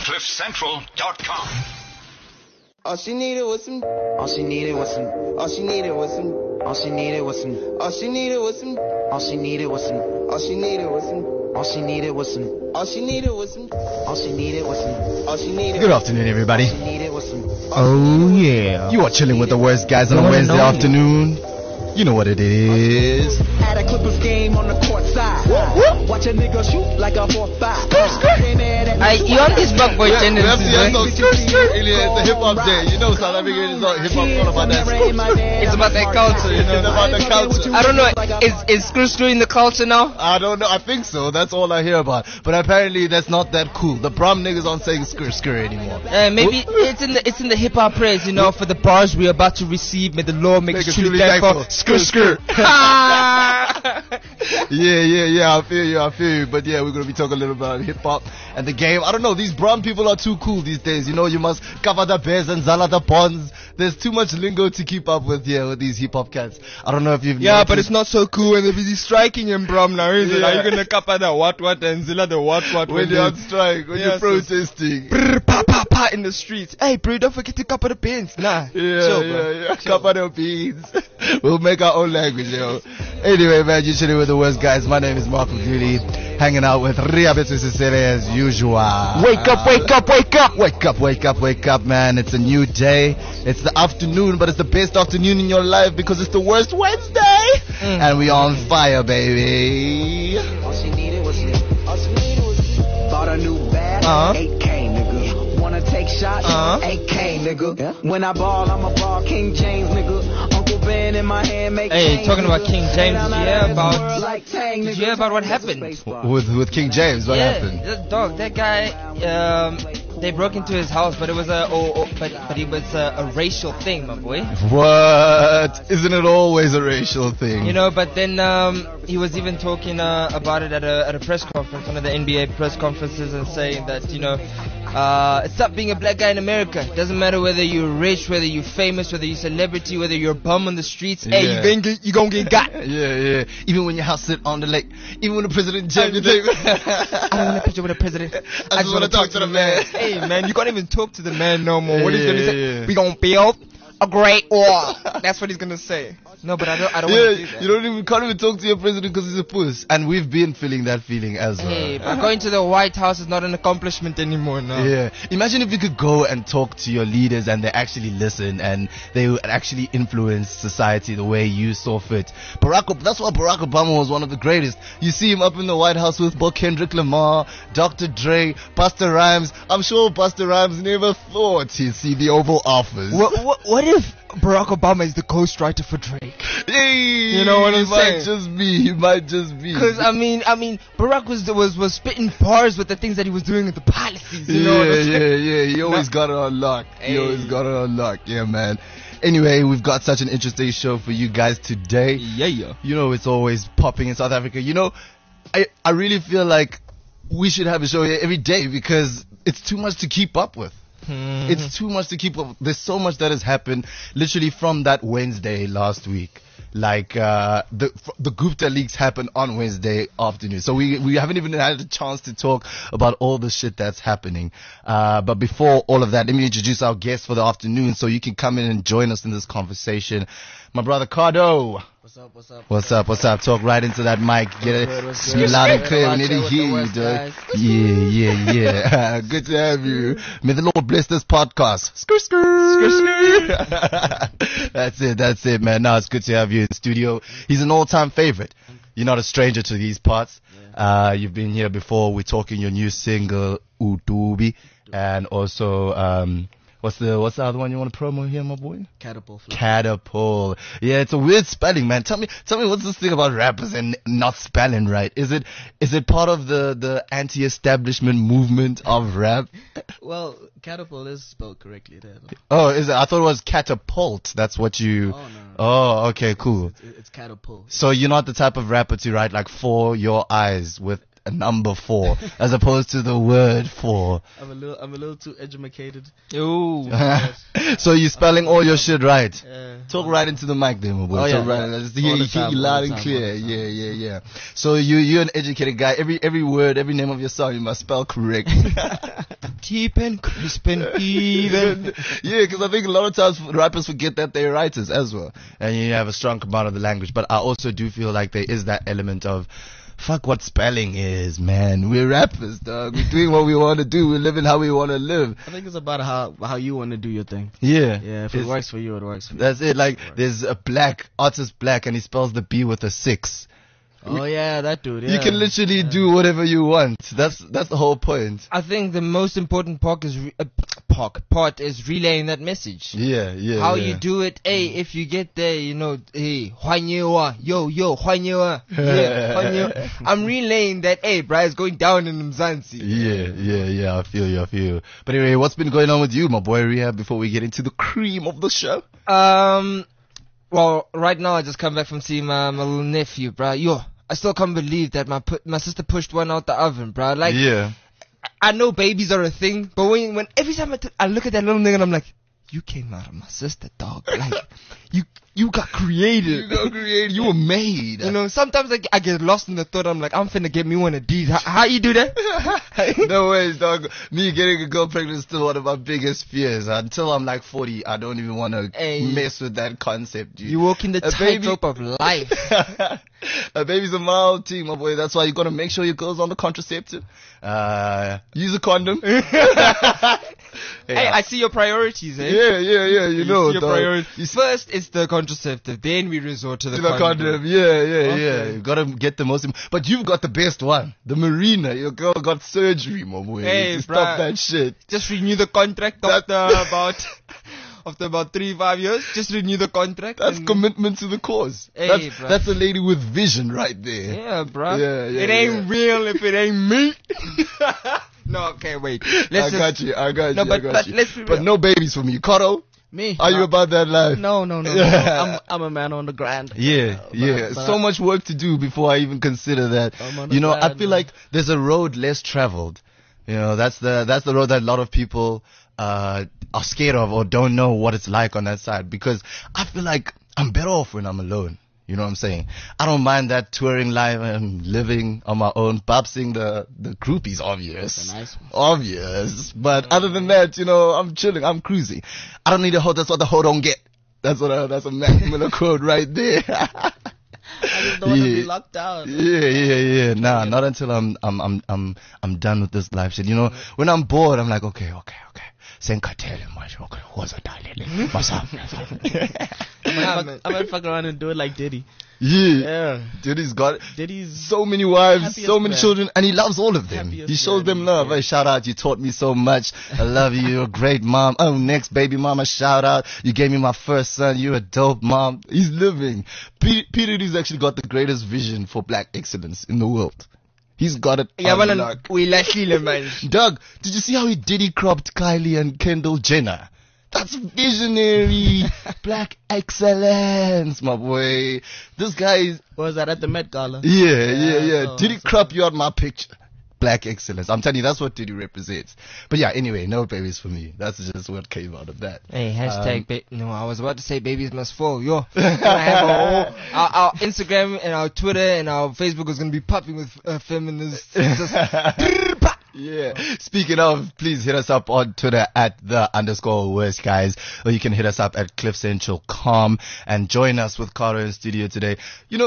CliffCentral.com. All she needed was some. All she needed was some. All she needed was some. All she needed was some. All she needed was some. All she needed was some. All she needed was some. All she needed was some. All she needed was some. All she needed was some. All she needed. Good afternoon, everybody. All she needed was some. Oh yeah. You are chilling with the worst guys on a Wednesday afternoon. You know what it is. At a Clippers game on the court side. Watch a nigga shoot like a 4-5. You on this bug boy tendencies, man. It's a hip hop day. You know South Africa is hip hop all about that. It's about that culture, you know. It's about the culture. I don't know. Is screw in the culture now? I don't know. I think so. That's all I hear about. But apparently that's not that cool. The prom niggas aren't saying skr anymore. Maybe it's in the hip hop praise, you know, for the bars we're about to receive. May the Lord make us truly thankful. Skr. Yeah. I feel you. But yeah, we're gonna be talking a little about hip hop and the game. I don't know. These brown people are too cool these days. You know, you must cover the bears and zala the bonds. There's too much lingo to keep up with here with these hip hop cats. I don't know if you've. Yeah, but it's not so cool when they're busy striking in Brom now, is it? Are you gonna cover the what and zilla the what when you're on strike, when you're protesting? Brr, pa in the streets. Hey, bro, don't forget to cover the pins. Nah. Yeah. Cover the pins. We'll make our own language, yo. Anyway, man, you're chilling with the worst guys. My name is Marco Guli, hanging out with Ria Betsusisere as usual. Wake up, man. It's a new day. It's the afternoon, but it's the best afternoon in your life because it's the worst Wednesday. And we on fire, baby. All she needed was me. All she needed was me. Bought a new bag, 8K, nigga. Wanna take shots, 8K, nigga. Yeah. When I ball, I'm a ball, King James, nigga. Uncle Ben in my hand, make. Hey, talking about King James, did you hear about what happened? With King James, what happened? Dog, that guy, they broke into his house, but it was a racial thing, my boy. What? Isn't it always a racial thing? You know, but then he was even talking about it at a press conference, one of the NBA press conferences, and saying that, you know, stop being a black guy in America. It doesn't matter whether you're rich, whether you're famous, whether you're a celebrity, whether you're a bum on the streets. Hey, you gonna get got. Yeah. Even when your house sit on the lake, even when the president jammed your table. I don't want a picture with the president. I just want to talk to the man. Hey, man, you can't even talk to the man no more. What he's gonna say? We gonna build a great wall. That's what he's gonna say. No, but I don't want to do that. You can't even talk to your president because he's a puss. And we've been feeling that feeling as well. Hey, but going to the White House is not an accomplishment anymore now. Yeah. Imagine if you could go and talk to your leaders and they actually listen and they would actually influence society the way you saw fit. That's why Barack Obama was one of the greatest. You see him up in the White House with Kendrick Lamar, Dr. Dre, Busta Rhymes. I'm sure Busta Rhymes never thought he'd see the Oval Office. What if Barack Obama is the ghostwriter for Drake? Hey, you know what I'm saying? He might just be. Because I mean, Barack was spitting bars with the things that he was doing with the policies. You know what I'm saying? Yeah. He always got it on lock. Yeah, man. Anyway, we've got such an interesting show for you guys today. Yeah. You know, it's always popping in South Africa. You know, I really feel like we should have a show here every day because it's too much to keep up with. It's too much to keep up. There's so much that has happened literally from that Wednesday last week. Like the Gupta leaks happened on Wednesday afternoon, so we haven't even had a chance to talk about all the shit that's happening. But before all of that, let me introduce our guest for the afternoon so you can come in and join us in this conversation. My brother Cardo. What's up? Talk right into that mic. Get it. Speak loud and clear. We need to hear you, dude. Yeah. Good to have you. May the Lord bless this podcast. Skr. That's it, man. No, it's good to have you in the studio. He's an all-time favorite. You're not a stranger to these parts. You've been here before. We're talking your new single, Utubi. And also, what's the other one you want to promo here, my boy? Catapult. Yeah, it's a weird spelling, man. Tell me what's this thing about rappers and not spelling right? Is it part of the anti-establishment movement of rap? Well, catapult is spelled correctly there. Oh, is it? I thought it was catapult. That's what you. Oh, no. Oh, okay, cool. It's catapult. So you're not the type of rapper to write like For Your Eyes with a number 4 as opposed to the word 4. I'm a little too educated. Ooh. So you're spelling all your shit right. Yeah. Talk right into the mic there, my boy. Oh, Talk yeah. right. All Just the hear time, you all loud the and time, clear. all the time. Yeah. So you're an educated guy. Every word, every name of your song, you must spell correct. Deep and crisp and even. Yeah, because I think a lot of times rappers forget that they're writers as well, and you have a strong command of the language. But I also do feel like there is that element of, fuck what spelling is, man. We're rappers, dog. We're doing what we want to do. We're living how we want to live. I think it's about how you want to do your thing. Yeah. Yeah, if it works for you, it works for you. That's it. Like, there's a artist black, and he spells the B with a 6. Oh yeah, that dude. Yeah. You can literally do whatever you want. That's the whole point. I think the most important part is relaying that message. Yeah. How you do it, if you get there, hwanyewa, yo, hwanyewa, hwanyewa. I'm relaying that, bruh, it's going down in Mzansi. Yeah, I feel you. But anyway, what's been going on with you, my boy Rehab, before we get into the cream of the show? Well, right now I just come back from seeing my little nephew, bruh. Yo, I still can't believe that my sister pushed one out the oven, bruh. Like, yeah. I know babies are a thing, but when every time I look at that little nigga and I'm like, you came out of my sister, dog. Like, you got created. You were made. Sometimes I get lost in the thought. I'm like, I'm finna get me one of these. How you do that? No ways, dog. Me getting a girl pregnant is still one of my biggest fears. Until I'm like 40, I don't even want to mess with that concept, dude. You walk in the tightrope of life. A baby's a mild thing, my boy. That's why you gotta make sure your girl's on the contraceptive. Use a condom. Hey, I see your priorities, eh? Yeah. You know, your priorities. First, it's the contraceptive. Then we resort to the condom. Yeah. Okay. You gotta get the most. But you've got the best one, the Marina. Your girl got surgery, my boy. Hey, stop that shit. Just renew the contract after about 3-5 years. Just renew the contract. That's commitment to the cause. Hey, that's a lady with vision right there. Yeah, bro. Yeah, it ain't real if it ain't me. No, okay, wait. I got you. No, but let's be real. But no babies for me. Cotto, me? Are you about that life? No. I'm a man on the grind. Yeah. So much work to do before I even consider that. I feel like there's a road less traveled. That's the road that a lot of people are scared of or don't know what it's like on that side, because I feel like I'm better off when I'm alone. You know what I'm saying? I don't mind that touring life and living on my own. Babsing the groupies, obvious. That's a nice one. Obvious. But other than that, I'm chilling. I'm cruising. I don't need a hoe. That's what the hoe don't get. That's a Mac Miller quote right there. I just don't want to be locked down. Yeah. Nah, not until I'm done with this life shit. When I'm bored, I'm like, okay. Senkatele much. Okay, what's a darling? What's up? I might fuck around and do it like Diddy. Yeah. Diddy's so many wives, so many children, and he loves all of them. He shows them love. Hey, shout out, you taught me so much. I love you. You're a great mom. Oh, next baby mama, shout out. You gave me my first son. You're a dope mom. He's living. P. Diddy's actually got the greatest vision for black excellence in the world. He's got it. Doug, did you see how he Diddy cropped Kylie and Kendall Jenner? That's visionary black excellence, my boy. This guy is... Was that at the Met Gala? Yeah. Diddy crop you out my picture? Black excellence. I'm telling you, that's what Diddy represents. But yeah, anyway, no babies for me. That's just what came out of that. Hey, hashtag no, I was about to say babies must fall. Yo, our Instagram and our Twitter and our Facebook is going to be popping with feminists. Yeah. Speaking of, please hit us up on Twitter at @the_worst guys, or you can hit us up at CliffCentral.com and join us with Carter in studio today.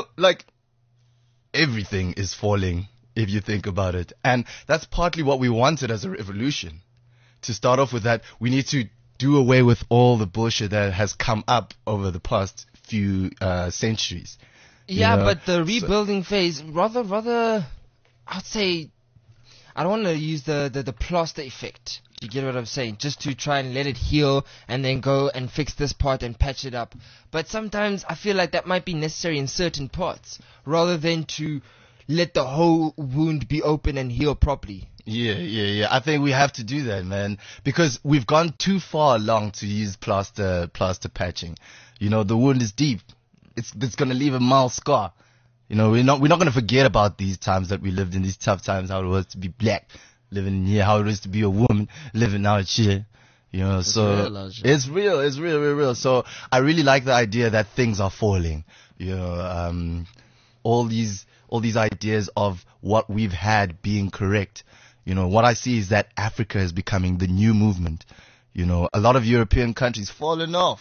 Everything is falling if you think about it, and that's partly what we wanted as a revolution. To start off with that, we need to do away with all the bullshit that has come up over the past few centuries. Yeah, but the rebuilding phase, rather, I'd say, I don't want to use the plaster effect. You get what I'm saying? Just to try and let it heal and then go and fix this part and patch it up. But sometimes I feel like that might be necessary in certain parts rather than to let the whole wound be open and heal properly. Yeah. I think we have to do that, man, because we've gone too far along to use plaster patching. The wound is deep. It's going to leave a mild scar. You know, we're not going to forget about these times that we lived in, these tough times, how it was to be black living in here, how it is to be a woman living out here. You know, it's real. So I really like the idea that things are falling. You know, all these ideas of what we've had being correct. You know, what I see is that Africa is becoming the new movement. You know, a lot of European countries falling off.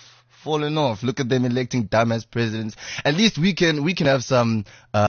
Look at them electing dumbass presidents. At least we can have some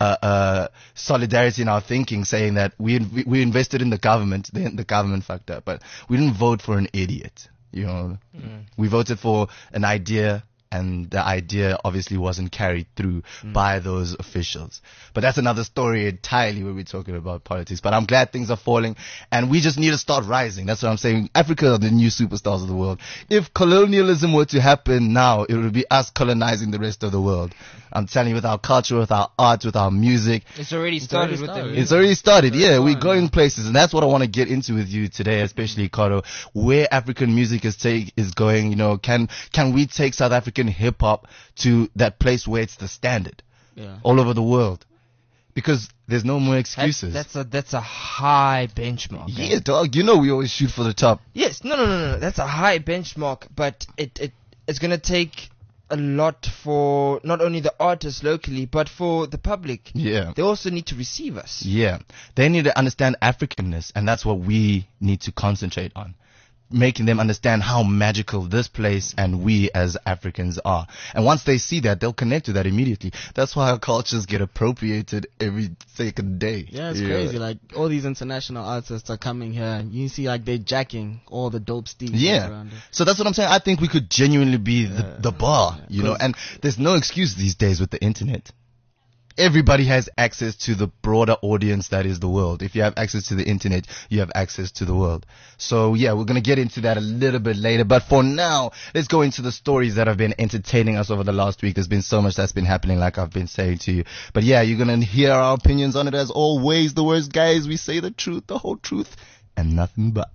solidarity in our thinking, saying that we invested in the government. The government fucked up, but we didn't vote for an idiot. You know, we voted for an idea, and the idea obviously wasn't carried through by those officials. But that's another story entirely when we're talking about politics. But I'm glad things are falling, and we just need to start rising. That's what I'm saying. Africa are the new superstars of the world. If colonialism were to happen now, it would be us colonizing the rest of the world. I'm telling you, with our culture, with our art, with our music. It's already started. It's already started. Yeah, we're going places, and that's what I want to get into with you today, especially Cotto, where African music is going. You know, can we take South African hip hop to that place where it's the standard all over the world? Because there's no more excuses. That's a high benchmark. Yeah, dog. You know we always shoot for the top. Yes. No. That's a high benchmark, but it's gonna take a lot for not only the artists locally, but for the public. Yeah. They also need to receive us. Yeah. They need to understand Africanness, and that's what we need to concentrate on. Making them understand how magical this place and we as Africans are. And once they see that, they'll connect to that immediately. That's why our cultures get appropriated every second day. Yeah, it's crazy. Like, all these international artists are coming here. You see, like, they're jacking all the dope steeds around it. So that's what I'm saying. I think we could genuinely be the bar, you know, and there's no excuse these days with the internet. Everybody has access to the broader audience that is the world. If you have access to the internet, you have access to the world. So yeah, we're going to get into that a little bit later. But for now, let's go into the stories that have been entertaining us over the last week. There's been so much that's been happening, like I've been saying to you. But yeah, you're going to hear our opinions on it as always. The worst, guys, we say the truth, the whole truth, and nothing but.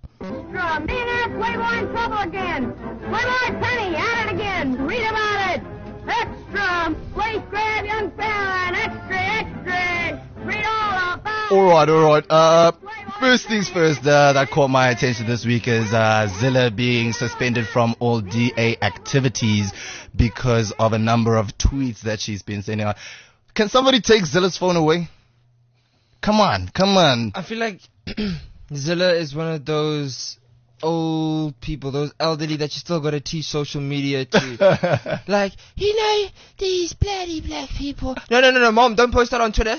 Extra, millionaire Playboy in trouble again. Playboy Penny at it again. Read about it. Extra, place grab young fella and extra. Read all about it. All right. First things first, that caught my attention this week is Zilla being suspended from all DA activities because of a number of tweets that she's been sending out. Can somebody take Zilla's phone away? Come on. I feel like Zilla is one of those old people, those elderly that you still got to teach social media to. Like, you know, these bloody black people. No, Mom, don't post that on Twitter.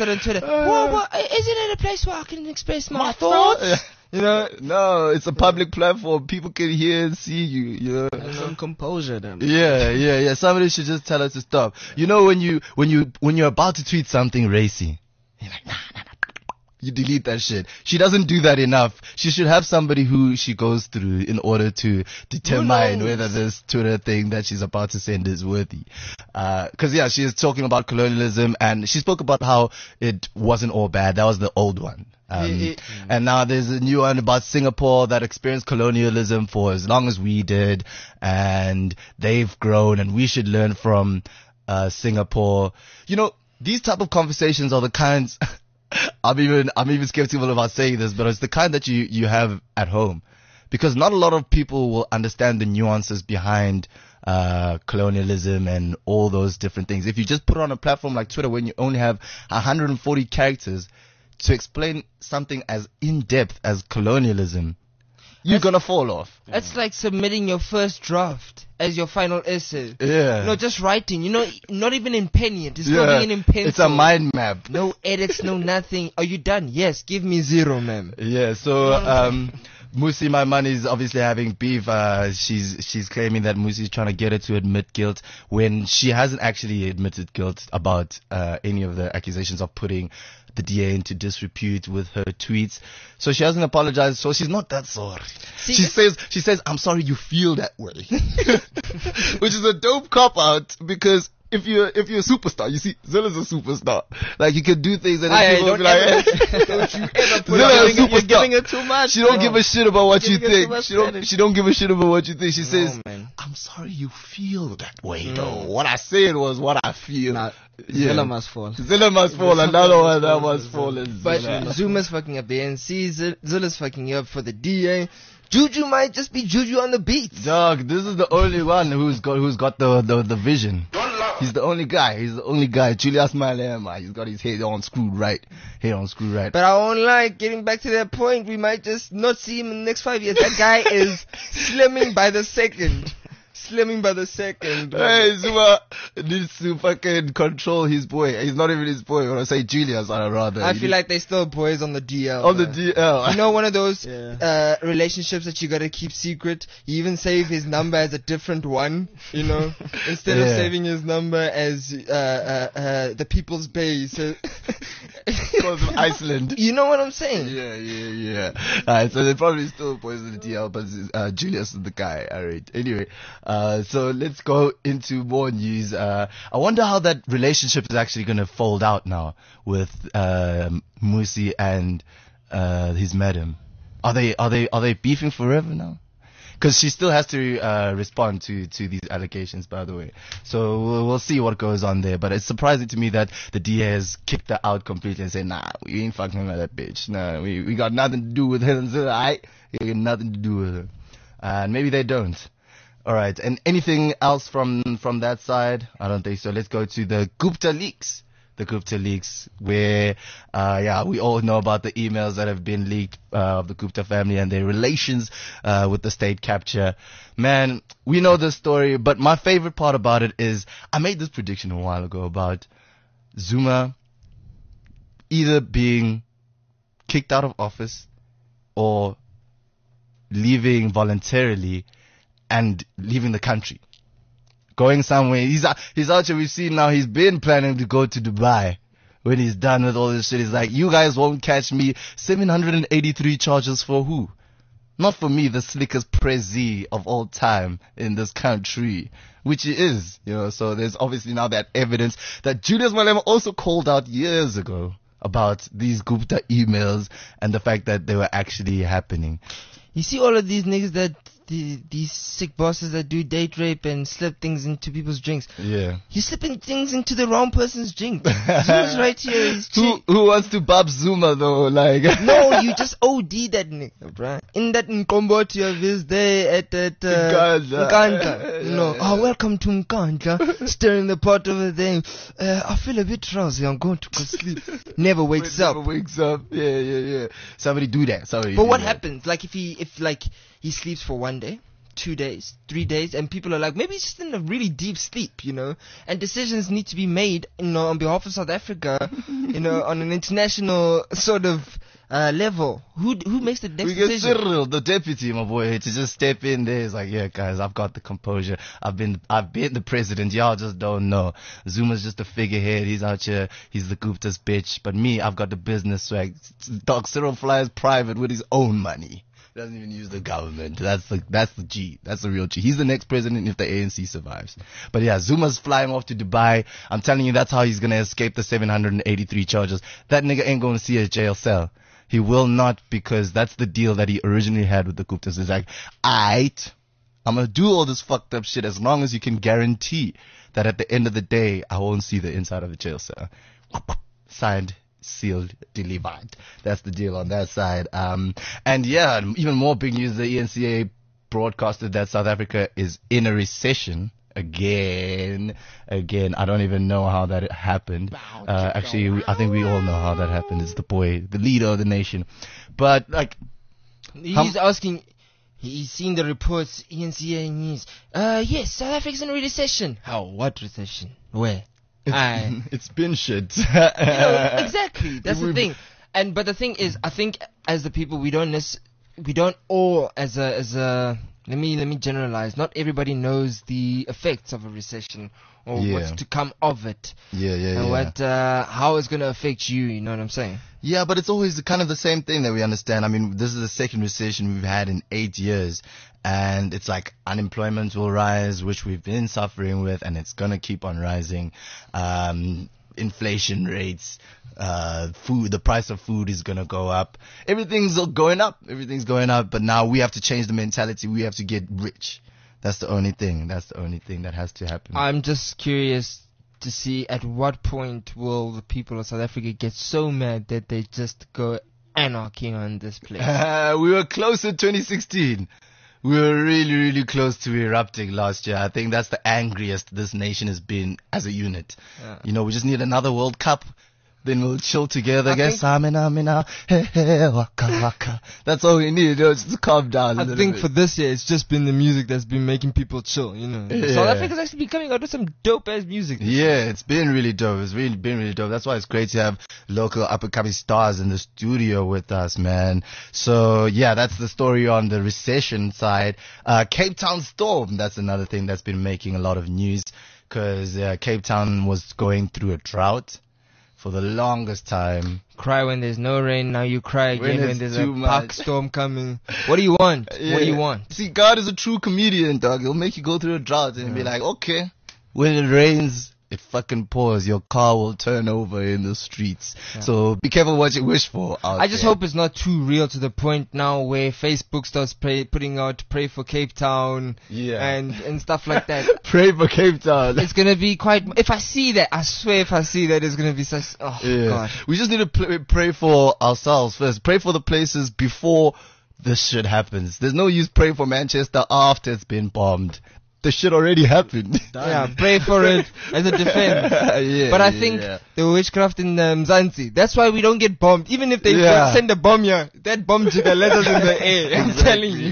What? Isn't it a place where I can express my thoughts? You know? No, it's a public platform. People can hear and see you. You know? Have some composure, then. Yeah. Somebody should just tell us to stop. You know, when you're about to tweet something racy, you're like, nah. You delete that shit. She doesn't do that enough. She should have somebody who she goes through in order to determine whether this Twitter thing that she's about to send is worthy. Cause yeah, she is talking about colonialism, and she spoke about how it wasn't all bad. That was the old one. And now there's a new one about Singapore that experienced colonialism for as long as we did, and they've grown, and we should learn from Singapore. You know, these type of conversations are the kinds I'm even skeptical about saying this, but it's the kind that you have at home, because not a lot of people will understand the nuances behind colonialism and all those different things. If you just put it on a platform like Twitter, when you only have 140 characters to explain something as in-depth as colonialism, you're gonna fall off. It's like submitting your first draft as your final essay. Yeah. No, just writing. You know, not even in pen yet. It's not even in pencil. It's a mind map. No edits, no nothing. Are you done? Yes. Give me 0, ma'am. Yeah. So, Musi, my money, is obviously having beef. She's claiming that Musi is trying to get her to admit guilt when she hasn't actually admitted guilt about any of the accusations of putting the DA into disrepute with her tweets. So she hasn't apologized, so she's not that sorry. She says, I'm sorry you feel that way. Which is a dope cop-out, because if you're a superstar, you see, Zilla's a superstar. Like, you can do things and then people will be like, don't you ever put it. You're giving her too much. She don't give a shit about what you think. She don't give a shit about what you think. She says, I'm I'm sorry you feel that way, though. What I said was what I feel. Nah, Zilla must fall. Zilla must fall. Another one that must fall. But Zuma's fucking up the ANC. Zilla's fucking up for the DA. Juju might just be Juju on the beats. Dog, this is the only one who's got the vision. He's the only guy. Julius Malema. He's got his head on screwed right. But I won't lie, getting back to that point, we might just not see him in the next 5 years. That guy is slimming by the second. Hey, Zuma needs to fucking control his boy. He's not even his boy. When I say Julius, rather. I feel like they still boys on the DL. On the DL. You know, one of those relationships that you gotta keep secret. You even save his number as a different one, you know, instead of saving his number as the People's Bay. So because of Iceland. You know what I'm saying? Yeah. Alright, so they probably still boys in the DL, but Julius is the guy. Alright. Anyway, so let's go into more news. I wonder how that relationship is actually going to fold out now with Musi and his madam. Are they beefing forever now? Because she still has to respond to these allegations, by the way. So we'll see what goes on there. But it's surprising to me that the DA has kicked her out completely and said, nah, we ain't fucking with that bitch. Nah, we got nothing to do with her. Alright? We got nothing to do with her. And maybe they don't. Alright, and anything else from that side? I don't think so. Let's go to the Gupta leaks. The Gupta leaks, where, we all know about the emails that have been leaked of the Gupta family and their relations with the state capture. Man, we know the story, but my favorite part about it is I made this prediction a while ago about Zuma either being kicked out of office or leaving voluntarily and leaving the country. Going somewhere. He's out here. We've seen now he's been planning to go to Dubai. When he's done with all this shit, he's like, you guys won't catch me. 783 charges for who? Not for me, the slickest prezi of all time in this country. Which he is, you know. So there's obviously now that evidence that Julius Malema also called out years ago about these Gupta emails and the fact that they were actually happening. You see all of these niggas that these sick bosses that do date rape and slip things into people's drinks. Yeah. You're slipping things into the wrong person's drink. Zuma's right here. Who wants to bab Zuma though? Like no, you just OD that nigga, bruh. In that Nkomboti of his day at that Nkandla. No. Oh, welcome to Nkandla. Stirring the pot over there. I feel a bit drowsy. I'm going to go sleep. Never wakes up. Yeah. Somebody do that. But what happens? Like if he sleeps for 1 day, 2 days, 3 days, and people are like, maybe he's just in a really deep sleep, you know, and decisions need to be made, you know, on behalf of South Africa, you know, on an international sort of level. Who makes the next decision? We get Cyril, the deputy, my boy, to just step in there. He's like, yeah, guys, I've got the composure. I've been the president. Y'all just don't know. Zuma's just a figurehead. He's out here. He's the Gupta's bitch. But me, I've got the business swag. Dog Cyril flies private with his own money. Doesn't even use the government. That's the G. That's the real G. He's the next president if the ANC survives. But yeah, Zuma's flying off to Dubai. I'm telling you, that's how he's gonna escape the 783 charges. That nigga ain't gonna see a jail cell. He will not, because that's the deal that he originally had with the Guptas. It's like, aight, I'm gonna do all this fucked up shit as long as you can guarantee that at the end of the day, I won't see the inside of the jail cell. Signed, sealed, delivered. That's the deal on that side. And yeah, even more big news, the ENCA broadcasted that South Africa is in a recession again. I don't even know how that happened. Actually, I think we all know how that happened. It's the boy, the leader of the nation. But like, he's asking, he's seen the reports, ENCA news. Yes, South Africa's in a recession. How? What recession? Where? It's been shit. You know, exactly. That's the thing. But the thing is, I think as the people, we don't all as a let me generalize. Not everybody knows the effects of a recession or what's to come of it. And how it's going to affect you. You know what I'm saying? Yeah, but it's always kind of the same thing that we understand. I mean, this is the second recession we've had in 8 years. And it's like unemployment will rise, which we've been suffering with, and it's going to keep on rising. Inflation rates, the price of food is going to go up. Everything's going up, but now we have to change the mentality. We have to get rich. That's the only thing. That's the only thing that has to happen. I'm just curious to see at what point will the people of South Africa get so mad that they just go anarchy on this place. We were close in 2016. We were really, really close to erupting last year. I think that's the angriest this nation has been as a unit. Yeah. You know, we just need another World Cup. Then we'll chill together. Samina, hey, hey, waka, waka. That's all we need. Just to calm down. I think for this year, it's just been the music that's been making people chill. You know, yeah. South Africa's actually been coming out with some dope ass music. Yeah, it's been really dope. It's really been really dope. That's why it's great to have local up and coming stars in the studio with us, man. So yeah, that's the story on the recession side. Cape Town storm. That's another thing that's been making a lot of news because Cape Town was going through a drought for the longest time. Cry when there's no rain, now you cry again when there's a park storm coming. What do you want? Yeah. What do you want? See, God is a true comedian, dog. He'll make you go through a drought and be like, okay, when it rains, it fucking pours. Your car will turn over in the streets. Yeah. So be careful what you wish for out I just hope it's not too real to the point now where Facebook starts putting out pray for Cape Town and stuff like that. Pray for Cape Town. It's going to be quite... If I see that, I swear if I see that, it's going to be such... Oh, God. We just need to pray for ourselves first. Pray for the places before this shit happens. There's no use praying for Manchester after it's been bombed. The shit already happened. Yeah, pray for it as a defense. But I think the witchcraft in Mzansi, that's why we don't get bombed. Even if they send a bomb here, that bomb jigger let us in the air. I'm telling you.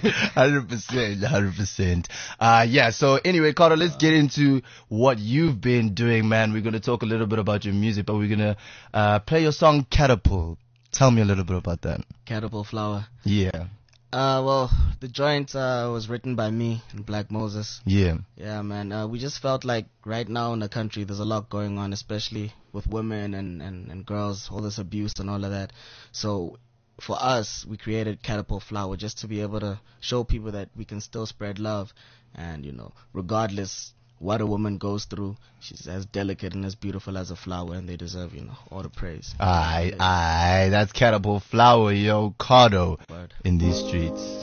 100%. Yeah, so anyway, Carter, let's get into what you've been doing, man. We're going to talk a little bit about your music, but we're going to play your song Catapult. Tell me a little bit about that. Catapult Flower. Yeah. Well, the joint was written by me and Black Moses. Yeah. Yeah, man. We just felt like right now in the country there's a lot going on, especially with women and girls, all this abuse and all of that. So for us, we created Catapult Flower just to be able to show people that we can still spread love. And, you know, regardless what a woman goes through, she's as delicate and as beautiful as a flower, and they deserve, you know, all the praise. Aye, that's Catapult Flower, yo, Cardo, in these streets.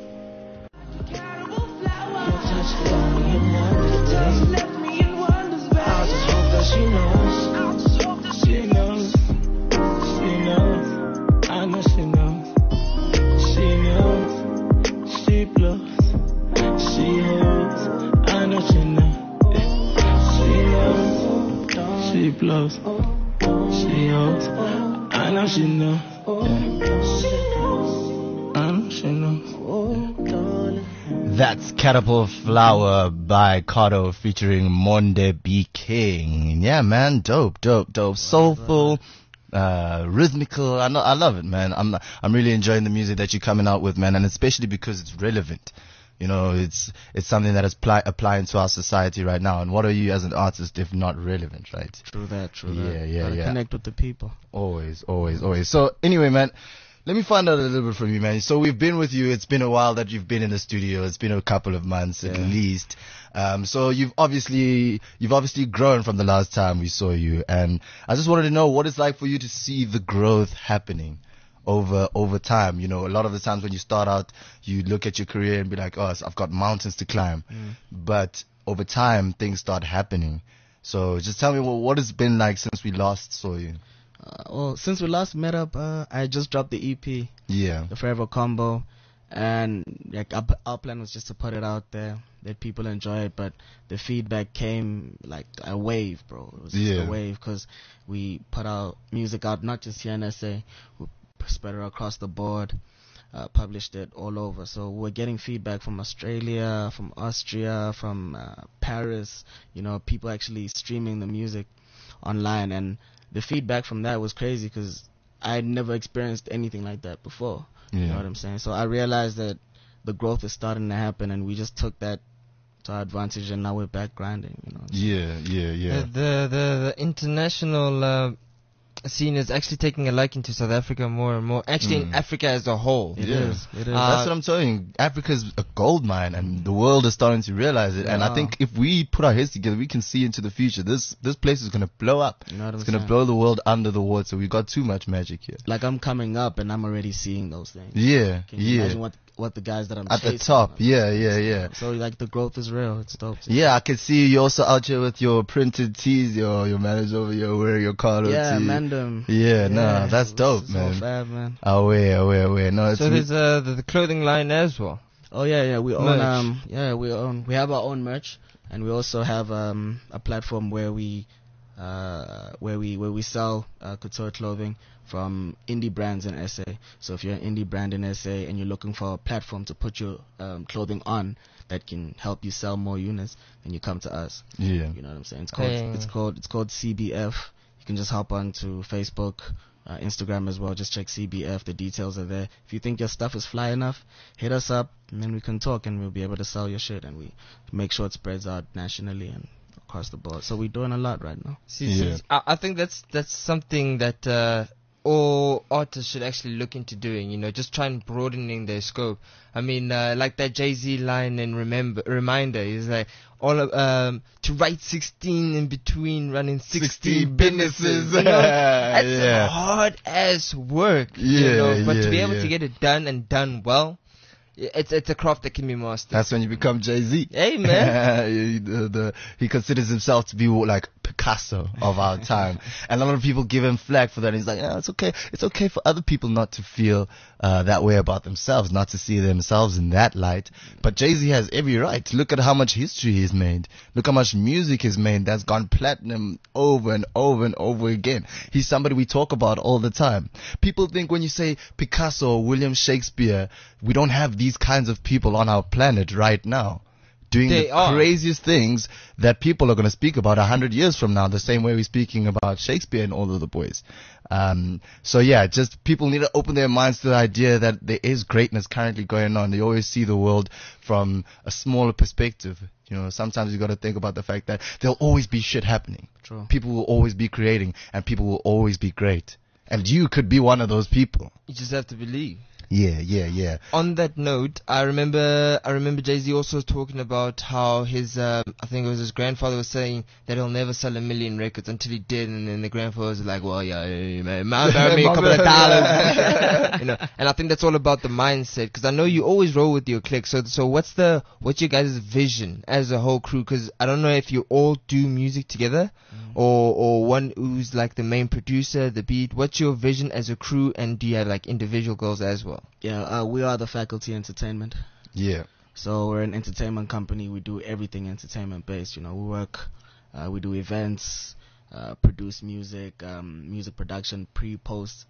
Catapult Flower. Your touch left me in wonders, left me in wonders, babe. I just hope that she knows. I just hope that she knows. She knows. I know she knows. She knows. She blows. She holds. I know she knows. She blows, she holds, I know she knows, I know she knows. That's Catapult Flower by Cardo featuring Monde B. King. Yeah, man, dope, soulful, rhythmical. I love it, man. I'm really enjoying the music that you're coming out with, man, and especially because it's relevant. You know, it's something that is applying to our society right now. And what are you as an artist if not relevant, right? True that. Yeah. Connect with the people. Always. So anyway, man, let me find out a little bit from you, man. So we've been with you. It's been a while that you've been in the studio. It's been a couple of months at least. So you've obviously grown from the last time we saw you. And I just wanted to know what it's like for you to see the growth happening over time. You know, a lot of the times when you start out, you look at your career and be like, oh, I've got mountains to climb. But over time, things start happening. So just tell me what it's been like since we last saw you. Well, since we last met up, I just dropped the EP. Yeah. The Forever Combo. And like our plan was just to put it out there, let people enjoy it. But the feedback came like a wave, bro. It was just a wave because we put our music out, not just here in SA. We spread it across the board, published it all over. So we're getting feedback from Australia, from Austria, from Paris, you know, people actually streaming the music online. And the feedback from that was crazy because I had never experienced anything like that before. You know what I'm saying? So I realized that the growth is starting to happen, and we just took that to our advantage, and now we're back grinding, you know. Yeah. The international scene is actually taking a liking to South Africa more and more. Actually, in Africa as a whole. It is. That's what I'm saying. Africa's a gold mine, and the world is starting to realize it. And I think if we put our heads together, we can see into the future. This place is going to blow up. You know what it's going to blow the world under the water. We got too much magic here. Like, I'm coming up, and I'm already seeing those things. Yeah. Can you imagine what what the guys that I'm at the chasing, top. you know. Yeah. So like the growth is real. It's dope. Yeah, I can see you also out here with your printed tees. Your manager over here wearing your Carlo tee. Yeah, Mandem. Yeah, no, that's dope, it's man. all fab, man. Away. No, it's So there's the clothing line as well. Oh yeah. We Merch. own. We have our own merch, and we also have a platform where we sell couture clothing from indie brands in SA. So if you're an indie brand in SA and you're looking for a platform to put your clothing on that can help you sell more units, then you come to us. Yeah. You know what I'm saying? It's called CBF. You can just hop on to Facebook, Instagram as well. Just check CBF. The details are there. If you think your stuff is fly enough, hit us up and then we can talk and we'll be able to sell your shit, and we make sure it spreads out nationally and across the board. So we're doing a lot right now. I think that's something that all artists should actually look into doing. You know, just try and broadening their scope. I mean, like that Jay-Z line in Reminder is like to write 16 in between running 60 businesses. You know? That's hard ass work. You know? But to be able to get it done and done well, it's a craft that can be mastered. That's when you become Jay-Z. Hey, man. He considers himself to be like Picasso of our time. And a lot of people give him flack for that. And he's like, it's okay. It's okay for other people not to feel that way about themselves, not to see themselves in that light. But Jay-Z has every right. Look at how much history he's made. Look how much music he's made that's gone platinum over and over and over again. He's somebody we talk about all the time. People think when you say Picasso or William Shakespeare, we don't have these kinds of people on our planet right now doing the craziest things that people are going to speak about 100 years from now, the same way we're speaking about Shakespeare and all of the boys. So yeah, just people need to open their minds to the idea that there is greatness currently going on. They always see the world from a smaller perspective. You know, sometimes you got to think about the fact that there'll always be shit happening. True. People will always be creating and people will always be great. And you could be one of those people. You just have to believe. Yeah. On that note, I remember Jay-Z also talking about how his, I think it was his grandfather was saying that he'll never sell 1 million records until he did, and then the grandfather was like, well, yeah, man, marry me a couple of dollars, you know. And I think that's all about the mindset, because I know you always roll with your clique. So what's your guys' vision as a whole crew? Because I don't know if you all do music together, or one who's like the main producer, the beat. What's your vision as a crew, and do you have like individual goals as well? Yeah, we are the Faculty Entertainment. Yeah. So we're an entertainment company. We do everything entertainment based. You know, we work, we do events, produce music, music production, pre-post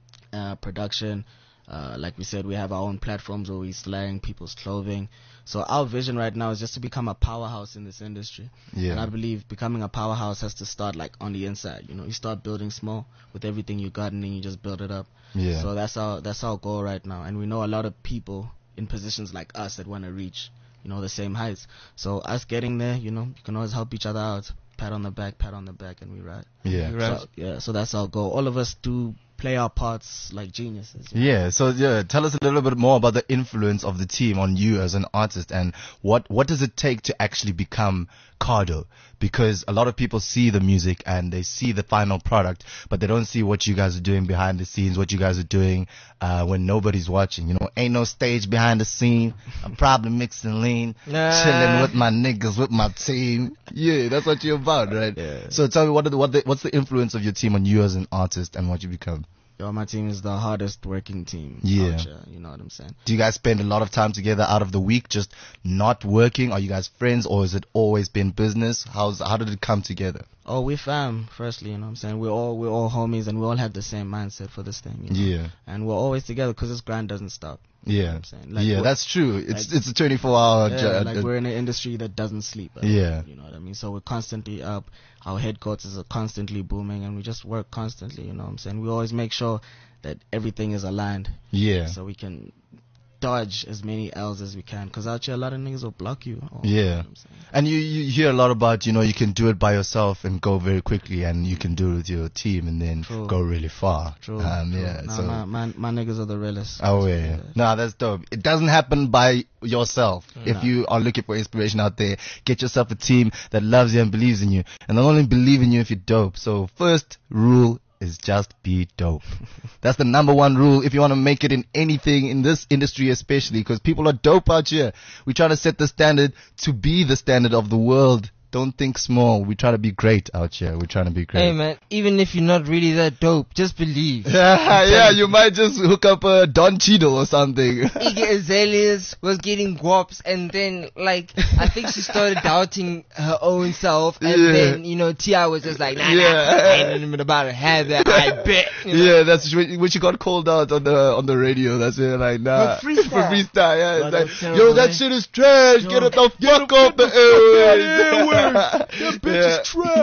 production. Like we said, we have our own platforms where we slang people's clothing. So our vision right now is just to become a powerhouse in this industry. Yeah. And I believe becoming a powerhouse has to start like on the inside. You know, you start building small with everything you got, and then you just build it up. Yeah. So that's our goal right now. And we know a lot of people in positions like us that want to reach, you know, the same heights. So us getting there, you know, you can always help each other out. Pat on the back, and we ride. Yeah. So that's our goal. All of us do play our parts like geniuses. Yeah. So tell us a little bit more about the influence of the team on you as an artist, and what does it take to actually become Cardo? Because a lot of people see the music and they see the final product, but they don't see what you guys are doing behind the scenes, what you guys are doing when nobody's watching. You know, ain't no stage behind the scene. I'm probably mixing lean, chilling with my niggas, with my team. Yeah, that's what you're about, right? Yeah. So tell me, what's the influence of your team on you as an artist and what you become? Yo, my team is the hardest working team. Yeah. Out here, you know what I'm saying? Do you guys spend a lot of time together out of the week just not working? Are you guys friends, or has it always been business? How did it come together? Oh, we fam, firstly, you know what I'm saying? We're all homies, and we all have the same mindset for this thing. You know? Yeah. And we're always together because this grind doesn't stop. Yeah. You know what I'm saying? Like, yeah, that's true. It's a 24-hour job. Like we're in an industry that doesn't sleep. Yeah. You know what I mean? So we're constantly up. Our headquarters are constantly booming, and we just work constantly, you know what I'm saying? We always make sure that everything is aligned. Yeah. So we can dodge as many L's as we can, because out here a lot of niggas will block you. Yeah. You know what I'm saying? And you hear a lot about, you know, you can do it by yourself and go very quickly, and you can do it with your team and then go really far. True. Yeah. Nah, so my niggas are the realest. Oh yeah. No, that's dope. It doesn't happen by yourself. If you are looking for inspiration out there, get yourself a team that loves you and believes in you. And they'll only believe in you if you're dope. So first rule is just be dope. That's the number one rule if you want to make it in anything, in this industry especially, because people are dope out here. We try to set the standard to be the standard of the world. Don't think small. We try to be great out here. We're trying to be great. Hey man, even if you're not really that dope, just believe. Yeah, you might just hook up a Don Cheadle or something. Iggy Azalea's was getting guaps, and then like I think she started doubting her own self, and then T.I. was just like, nah, I ain't even about to have that. I bet. Yeah, that's when she got called out on the radio. That's it, like nah. For freestyle. Yeah, it's like, yo, that shit is trash. Get it the fuck off the airwaves. That bitch is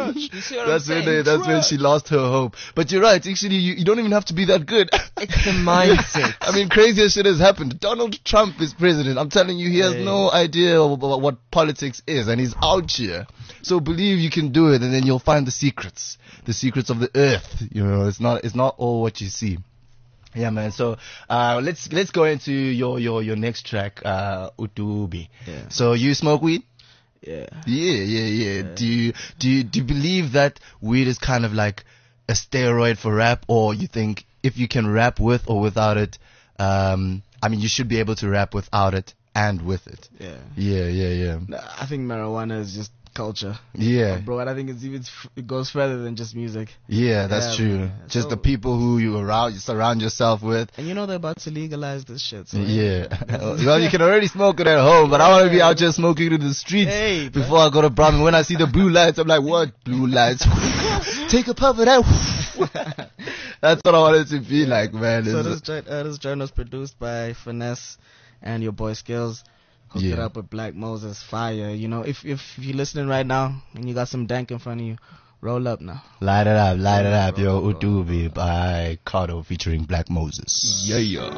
trash. That's when she lost her hope. But you're right. Actually, you don't even have to be that good. It's the mindset. I mean, crazier shit has happened. Donald Trump is president. I'm telling you, he has no idea about what politics is, and he's out here. So believe you can do it, and then you'll find the secrets of the earth. It's not all what you see. Yeah, man. So let's go into your next track, Utubi. Yeah. So you smoke weed? Yeah. Do you believe that weed is kind of like a steroid for rap, or you think if you can rap with or without it, I mean, you should be able to rap without it and with it? Yeah. I think marijuana is just culture. Yeah. Bro, I think it goes further than just music. Yeah, that's true. Man. Just the people who you surround yourself with. And they're about to legalize this shit. So yeah. Well, you can already smoke it at home, but I want to be out here smoking it in the streets before I go to Brahman. When I see the blue lights, I'm like, what blue lights? Take a puff of that. That's what I want it to be like, man. So this joint was produced by Finesse and your boy Skills. Hooked it up with Black Moses. Fire. If you're listening right now and you got some dank in front of you, roll up now. Light it up. Yo, Utubi by Cardo featuring Black Moses. Yeah.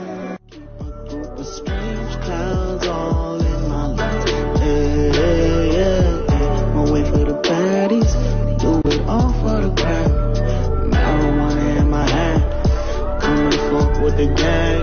Strange clouds all in my life. Yeah. My way for the baddies, do it all for the crowd. Marijuana in my hand, come and fuck with the gang.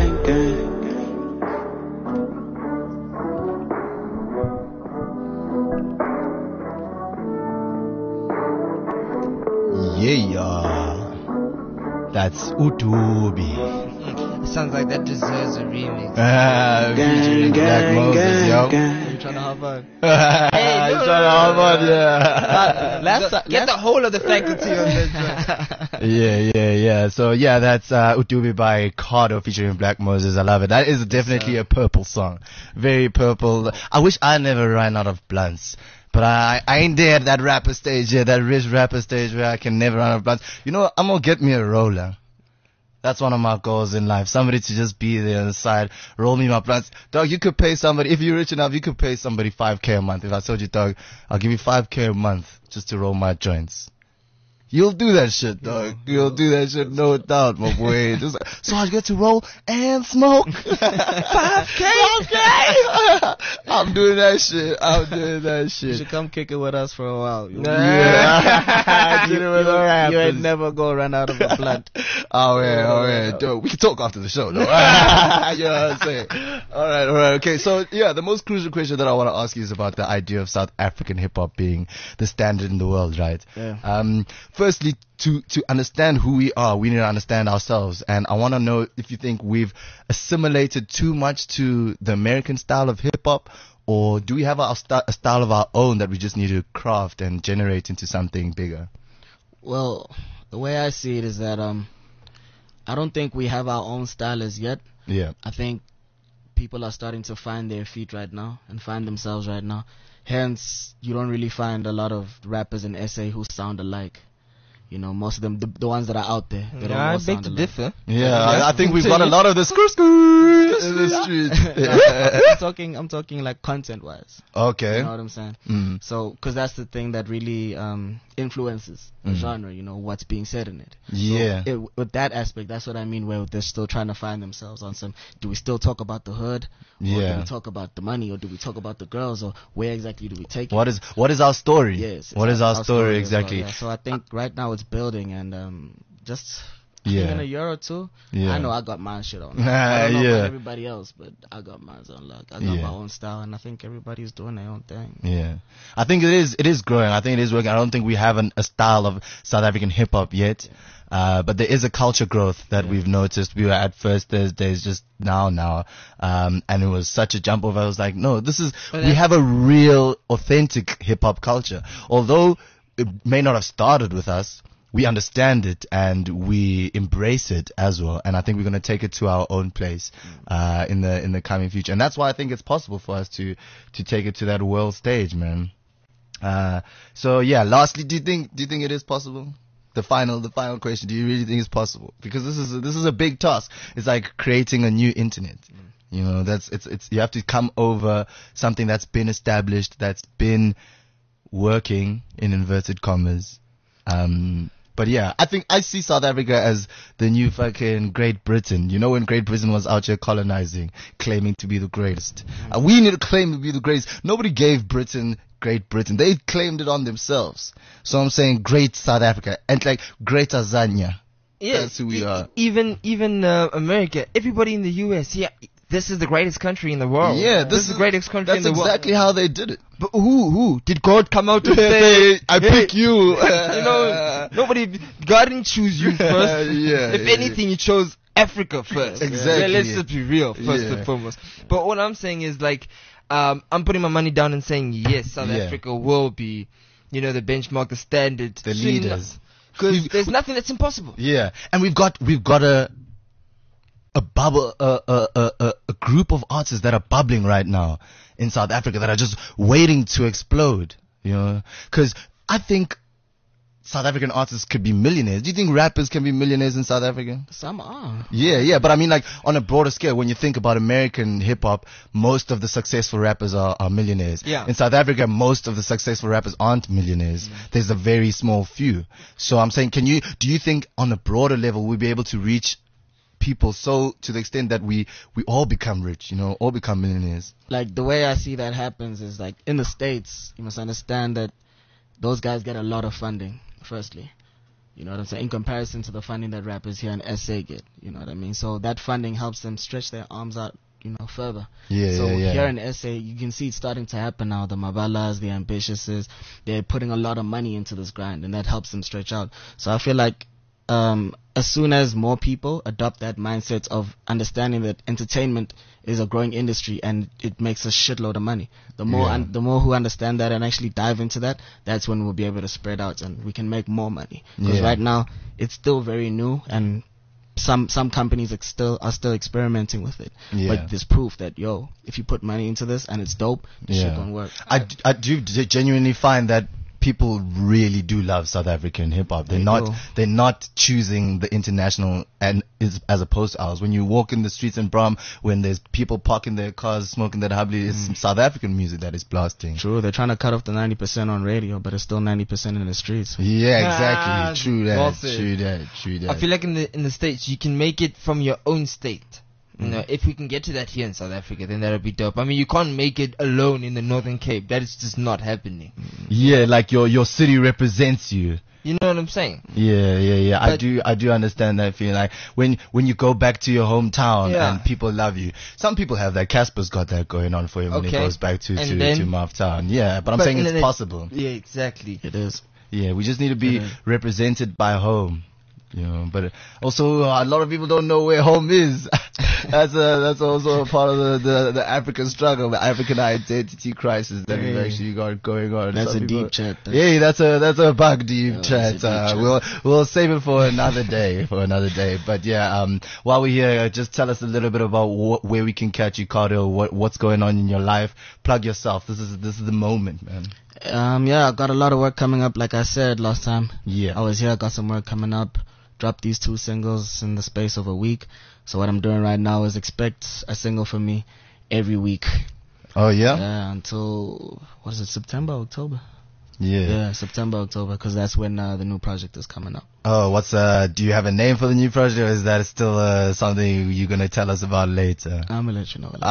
Yeah, that's Utubi. Sounds like that deserves a remix. Featuring Black Moses, yo. You trying to have fun? Hey, trying to have fun, yeah. Get the whole of the faculty on this. Yeah. So that's Utubi by Cardo featuring Black Moses. I love it. That is definitely a purple song. Very purple. I wish I never ran out of blunts. But I ain't there at that rapper stage yet, that rich rapper stage where I can never run out of blunts. I'm gonna get me a roller. That's one of my goals in life. Somebody to just be there on the side, roll me my blunts. Dog, you could pay somebody, if you're rich enough, you could pay somebody $5K a month. If I told you, dog, I'll give you $5K a month just to roll my joints. You'll do that shit, dog. You'll do that shit, no doubt, my boy. So I get to roll and smoke. 5K. I'm doing that shit. You should come kick it with us for a while. You ain't never gonna run out of a blunt. Oh yeah. Dude, we can talk after the show, though. You know what I'm saying? All right. Okay, so the most crucial question that I want to ask you is about the idea of South African hip hop being the standard in the world, right? Yeah. Firstly, to understand who we are, we need to understand ourselves. And I want to know if you think we've assimilated too much to the American style of hip hop, or do we have a style of our own that we just need to craft and generate into something bigger? Well, the way I see it is that I don't think we have our own style as yet. Yeah. I think people are starting to find their feet right now and find themselves right now. Hence, you don't really find a lot of rappers in SA who sound alike. Most of them, the ones that are out there, they don't all sound alike. Differ. Yeah, I think we've got a lot of the skr in the streets. I'm talking like content-wise. Okay. You know what I'm saying? Mm. So, because that's the thing that really influences the genre, what's being said in it. Yeah. So with that aspect, that's what I mean, where they're still trying to find themselves on some, do we still talk about the hood? Or do we talk about the money? Or do we talk about the girls? Or where exactly do we take it? What is our story? Yes. What is our story exactly? Well, yeah. So I think right now it's building, and just Yeah. In a year or two, Yeah. I know I got my shit on lock. I don't know Yeah. about everybody else, but I got mine on lock. I got my own style, and I think everybody's doing their own thing. Yeah. I think it is growing. I think it is working. I don't think we have a style of South African hip hop yet. But there is a culture growth that we've noticed. We were at First Thursdays just now. And it was such a jump over. I was like, no, we have a real authentic hip hop culture. Although it may not have started with us, we understand it and we embrace it as well. And I think we're going to take it to our own place, in the coming future. And that's why I think it's possible for us to take it to that world stage, man. So yeah, lastly, do you think it is possible? The final question, do you really think it's possible? Because this is a big task. It's like creating a new internet. You know, you have to come over something that's been established, that's been working in inverted commas. But yeah, I think I see South Africa as the new fucking Great Britain. You know, when Great Britain was out here colonizing, claiming to be the greatest. We need to claim to be the greatest. Nobody gave Britain Great Britain. They claimed it on themselves. So I'm saying great South Africa and like great Tanzania. Yeah, that's who we are. Even America, everybody in the US, this is the greatest country in the world. Yeah, this is the greatest country in the world. That's exactly how they did it. But who? Did God come out and say, I pick you? You know, God didn't choose you first. If anything, He chose Africa first. Exactly. Yeah, let's just be real, first and foremost. But what I'm saying is like, I'm putting my money down and saying yes, South Africa will be, you know, the benchmark, the standard, the leaders. Because there's nothing that's impossible. Yeah, and we've got a bubble, a group of artists that are bubbling right now in South Africa that are just waiting to explode. You know, because I think South African artists could be millionaires. Do you think rappers can be millionaires in South Africa? Some are. Yeah. But I mean, like, on a broader scale, when you think about American hip hop, most of the successful rappers are millionaires. Yeah. In South Africa, most of the successful rappers aren't millionaires. There's a very small few. So I'm saying, do you think on a broader level, we'll be able to reach people so to the extent that we all become rich, you know, all become millionaires? Like, the way I see that happens is like, in the States, you must understand that those guys get a lot of funding. Firstly, you know what I'm saying, in comparison to the funding that rappers here in SA get, you know what I mean? So that funding helps them stretch their arms out, you know, further. So here in SA, you can see it's starting to happen now. The Mabalas, the Ambitiouses, they're putting a lot of money into this grind, and that helps them stretch out. So I feel like as soon as more people adopt that mindset of understanding that entertainment is a growing industry and it makes a shitload of money, the more who understand that and actually dive into that, that's when we'll be able to spread out and we can make more money. Because right now it's still very new, and some companies are still experimenting with it. But there's proof that if you put money into this and it's dope, the shit gonna work. I do genuinely find that people really do love South African hip hop. They're not choosing the international and as opposed to ours. When you walk in the streets in Bram, when there's people parking their cars, smoking that hubbly, it's South African music that is blasting. True, they're trying to cut off the 90% on radio, but it's still 90% in the streets. Yeah, exactly. True that. I feel like in the States, you can make it from your own state. You know, if we can get to that here in South Africa, then that'll be dope. I mean, you can't make it alone in the Northern Cape. That is just not happening. Yeah, like your city represents you. You know what I'm saying? Yeah. I do understand that feeling. Like when you go back to your hometown and people love you. Some people have that. Casper's got that going on for him when he goes back to Maftown. Yeah, but I'm saying it's possible. Yeah, exactly. It is. Yeah, we just need to be represented by home. You know, but also a lot of people don't know where home is. that's also a part of the African struggle, the African identity crisis that we've actually got going on. That's a deep chat. That's a bug deep chat. We'll save it for another day. But while we're here, just tell us a little bit about where we can catch you, Cardo. What's going on in your life? Plug yourself. This is the moment, man. I got a lot of work coming up. Like I said last time, I was here. I got some work coming up. Dropped these 2 singles in the space of a week. So what I'm doing right now is expect a single from me every week. Oh yeah? Yeah, until September, October? Yeah, September, October, because that's when the new project is coming up. Oh, do you have a name for the new project, or is that still something you're gonna tell us about later? I'm gonna let you know.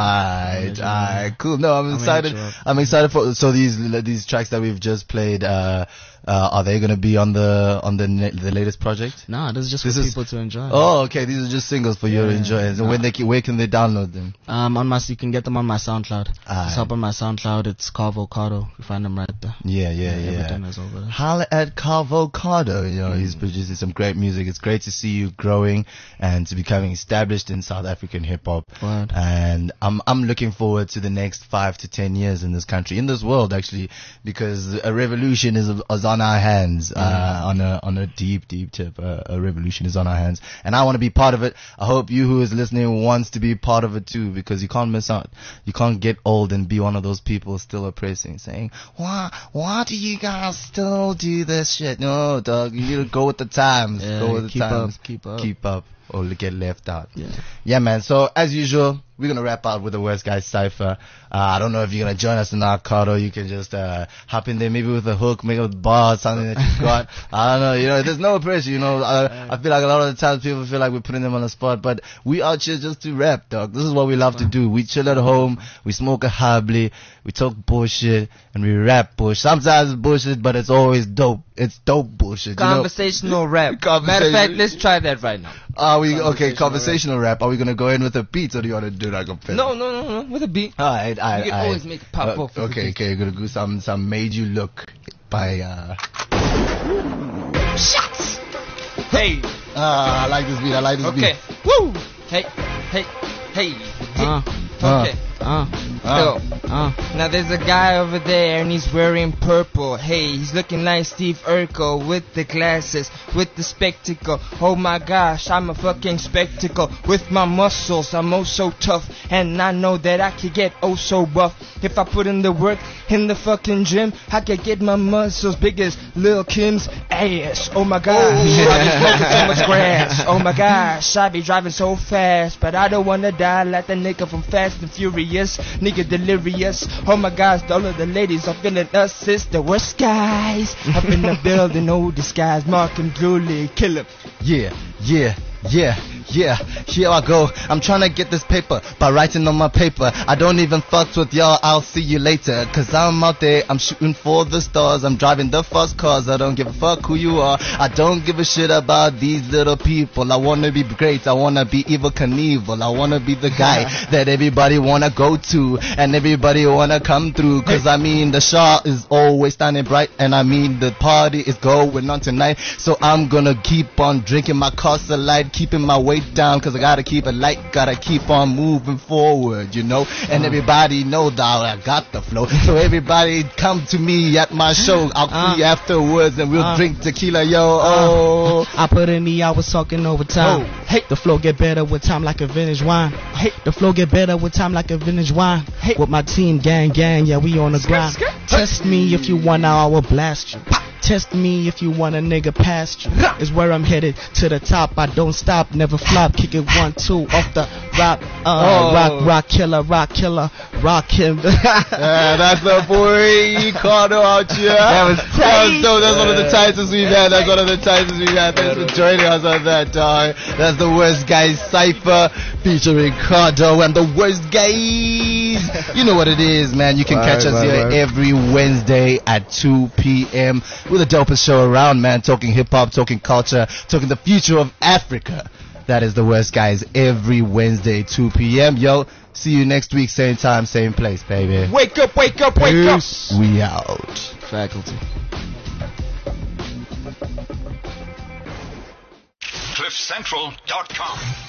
Alright, cool. No, I'm excited for these tracks that we've just played. Are they gonna be on the latest project? Nah, this is just for people to enjoy. Oh, okay. These are just singles for you to enjoy. And where can they download them? You can get them on my SoundCloud. Just hop on my SoundCloud. It's Carvocado. You find them right there. Yeah. Everything is over there. Holla at Carvocado. You know, he's producing some great music. It's great to see you growing and to becoming established in South African hip hop. And I'm looking forward to the next 5 to 10 years in this country, in this world actually, because a revolution is on our hands. On a deep tip, a revolution is on our hands, and I want to be part of it. I hope you who is listening wants to be part of it too, because you can't miss out. You can't get old and be one of those people still oppressing, saying, why do you guys still do this shit? No, dog, you need to go with the times. Go with the times. Keep up or get left out. Yeah, man. So as usual, we're going to wrap out with the West Guys Cypher. I don't know if you're going to join us in our car, or you can just hop in there maybe with a hook, make a bar, something that you've got. I don't know. You know, there's no pressure. You know, I feel like a lot of the times people feel like we're putting them on the spot, but we out here just to rap, dog. This is what we love to do. We chill at home, we smoke a habli, we talk bullshit, and we rap bullshit. Sometimes it's bullshit, but it's always dope. It's dope bullshit. Conversational rap. Matter of fact, let's try that right now. Are we conversational rap? Are we gonna go in with a beat, or do you want to do like a pen? No, with a beat. Alright. You can always make it pop off. Okay, you're gonna do some Made You Look by Shots. Hey. I like this beat. Okay. Woo. Hey. Okay. Now there's a guy over there and he's wearing purple. Hey, he's looking like Steve Urkel with the glasses, with the spectacle. Oh my gosh, I'm a fucking spectacle. With my muscles, I'm oh so tough, and I know that I could get oh so buff. If I put in the work in the fucking gym, I could get my muscles big as Lil' Kim's ass. Oh my gosh, I be smoking so much grass. Oh my gosh, I be driving so fast, but I don't wanna die like the nigga from Fast and Furious. Nigga delirious. Oh my gosh, all of the ladies are feeling us. It's the worst guys up in the building, no disguise. Mark and Julie, kill him. Yeah, here I go. I'm trying to get this paper by writing on my paper. I don't even fuck with y'all, I'll see you later. Cause I'm out there, I'm shooting for the stars. I'm driving the fast cars, I don't give a fuck who you are. I don't give a shit about these little people. I wanna be great, I wanna be Evel Knievel. I wanna be the guy that everybody wanna go to, and everybody wanna come through. Cause I mean the Shah is always standing bright, and I mean the party is going on tonight. So I'm gonna keep on drinking my Casa Light, keeping my weight down, cause I gotta keep it light, gotta keep on moving forward, you know. And everybody know that I got the flow, so everybody come to me at my show. I'll see you afterwards and we'll drink tequila, yo. I put in the hours talking overtime. Hey, the flow get better with time like a vintage wine. Hey, the flow get better with time like a vintage wine. Hey, with my team, gang, yeah, we on the grind. Test me if you want, now I will blast you. Test me if you want a nigga past you. Is where I'm headed, to the top. I don't stop, never flop. Kick it 1, 2 off the rock. Rock killer, rock him. Yeah, that's the boy Cardo out here. That was tight. That's one of the titles we've had. Thanks for joining us on that, dog. That's the Worst Guys Cypher featuring Cardo and the Worst Guys. You know what it is, man. You can catch us here every Wednesday at 2 p.m. We're the dopest show around, man. Talking hip-hop, talking culture, talking the future of Africa. That is the Worst Guys every Wednesday, 2 p.m. Yo, see you next week, same time, same place, baby. Wake up. Peace. We out. Faculty. CliffCentral.com